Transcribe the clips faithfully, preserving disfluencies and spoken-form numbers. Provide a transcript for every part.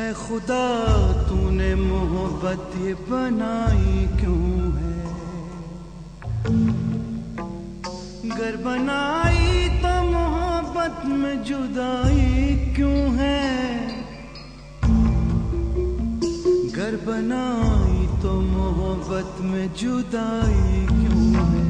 ऐ खुदा तूने मोहब्बत ये बनाई क्यों है, गर बनाई तो मोहब्बत में जुदाई क्यों है, गर बनाई तो मोहब्बत में जुदाई क्यों है।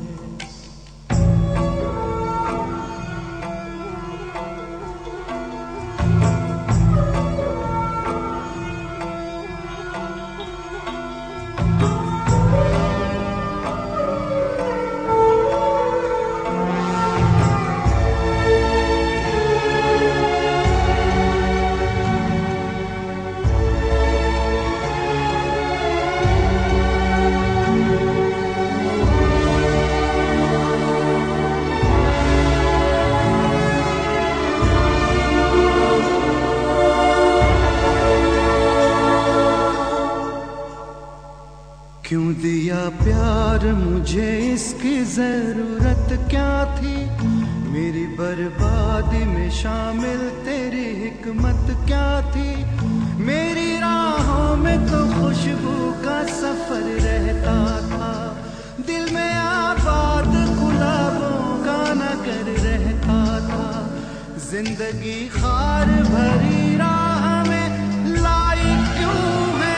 क्यों दिया प्यार मुझे, इसकी जरूरत क्या थी, मेरी बर्बादी में शामिल तेरी हिकमत क्या थी, मेरी राहों में तो खुशबू का सफर रहता था, दिल में आबाद गुलाबों का नगर रहता था, जिंदगी खार भरी राह में लाई क्यों है,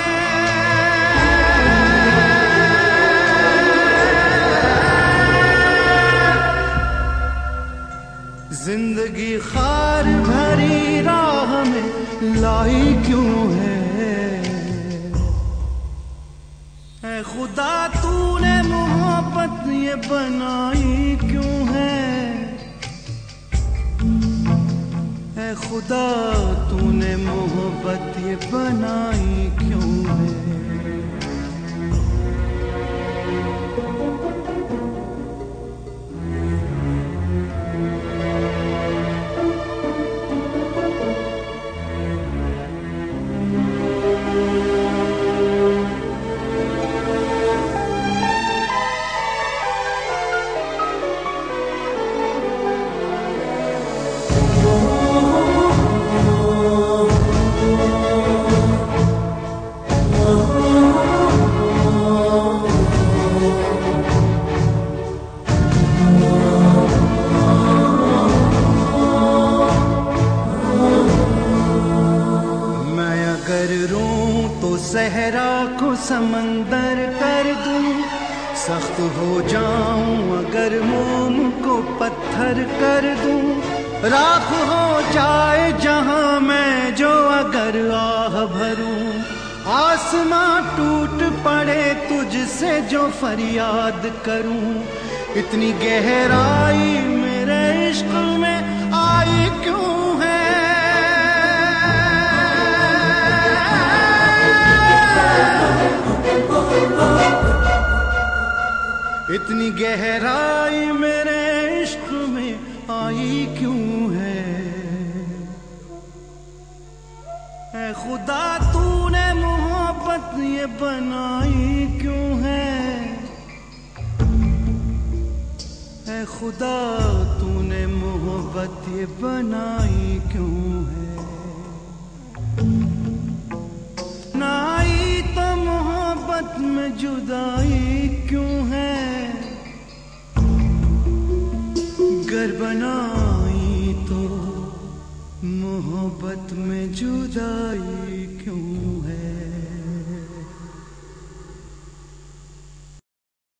जिंदगी खार भरी राह में लाई क्यों है, ऐ खुदा तूने मोहब्बत ये बनाई क्यों है, ऐ खुदा तूने मोहब्बत ये बनाई क्यों है। सहरा को समंदर कर दूं, सख्त हो जाऊं अगर मोम को पत्थर कर दूं, राख हो जाए जहां मैं जो अगर आह भरूं, आसमां टूट पड़े तुझसे जो फरियाद करूं, इतनी गहराई मेरे इश्क में आई क्यों है, इतनी गहराई मेरे इश्क में आई क्यों है, ऐ खुदा तूने मोहब्बत ये बनाई क्यों है, ऐ खुदा तूने मोहब्बत ये बनाई क्यों है, ना आई तो मोहब्बत में जुदाई क्यों है, गर बनाई तो मोहब्बत में जुदाई क्यों